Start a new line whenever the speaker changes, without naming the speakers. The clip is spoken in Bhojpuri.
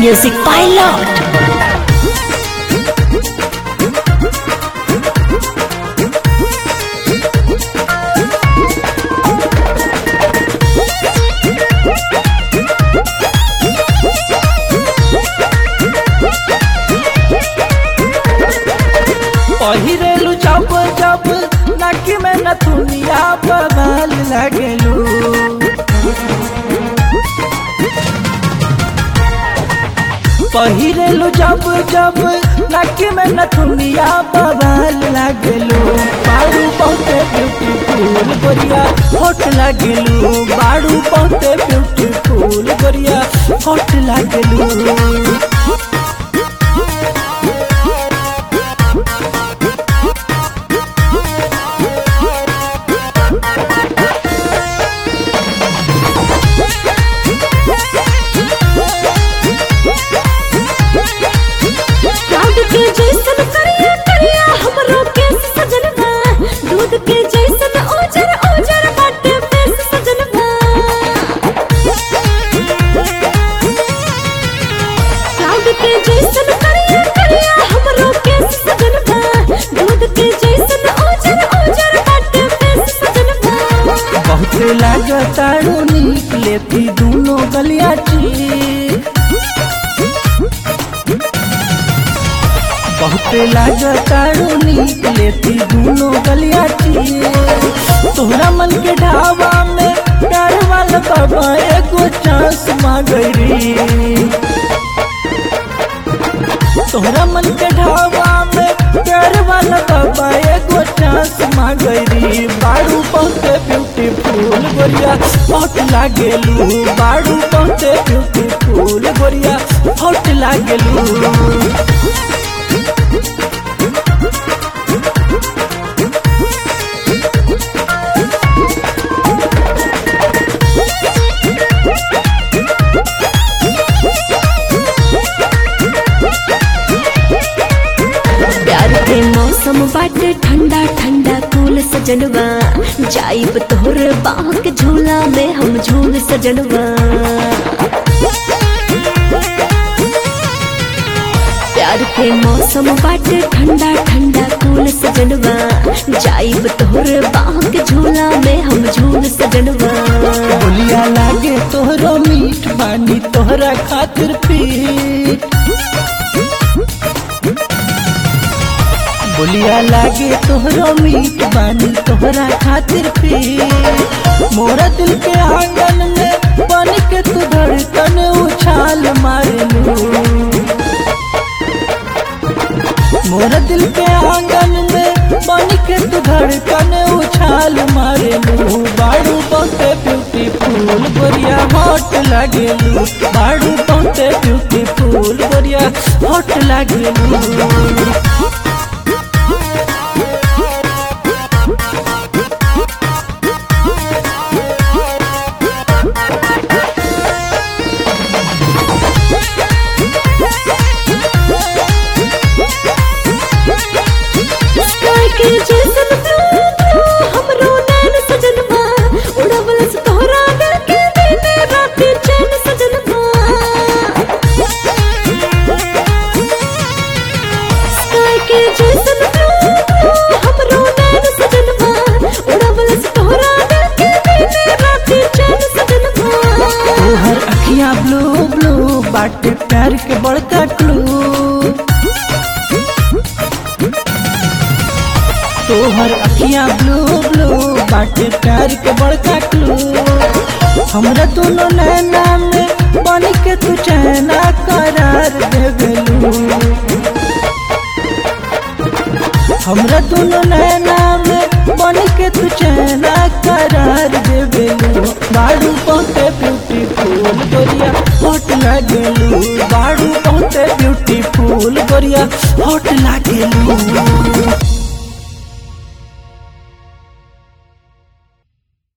Music Pilot.
पहिरेलू जब जब नाकी में नथुनिया बदल लगेलू। पहिरेलू जब जब नाकी में नथुनिया बदल लगेलू। बाड़ू बहुते ब्यूटीफुल गोरिया होठ लगेलू। बाड़ू बहुते ब्यूटीफुल गोरिया होठ लगेलू। लागतारू नीक लेती दूनो गलिया बहुते लागतारू नीक लेती दूनो गलिया तोहरा मन के ढाबा में प्यार वाला बाबा एगो चांस मांगरी। तोहरा मन के ढाबा में प्यार वाला बाबा एगो चांस मांगरी। बाड़ू बहुते ब्यूटीफुल गोरिया होठ लागेलू। बाड़ू बहुते ब्यूटीफुल गोरिया होठ लागेलू।
मौसम बाटे ठंडा ठंडा कूल सजनवा जाइब तोहर बाह के झूला में हम झूल सजनवा। प्यार के मौसम बाटे ठंडा ठंडा कूल सजनवा जाइब तोहर बाह के झूला में हम झूल सजनवा।
बोलिया लागे तोहरो मीठ बानी तोहरा खातिर पीठ। बोलिया लागे तोहरो मीठ बानी तोहरा खातिर पीठ। मोरा दिल के आंगन में बन के तू धड़कन उछाल मारेलू। मोरा दिल के आंगन में बन के तू धड़कन उछाल मारेलू। बाड़ू बहुते ब्यूटीफुल गोरिया होठ लागेलू। बाड़ू बहुते ब्यूटीफुल गोरिया होठ लागेलू। ब्लू ब्लू बाटे प्यार के बड़का क्लू। तोहर अखियां ब्लू ब्लू बाटे प्यार के बड़का क्लू। हमरा दोनों नैना में बन के तू चैना करार देवेलू। हमरा दोनों नैना में बन के तू चैना करार देवेलू। बाड़ू बहुते ब्यूटीफुल गोरिया होठ लागेलू। बाड़ू बहुते ब्यूटीफुल गोरिया होठ लागेलू।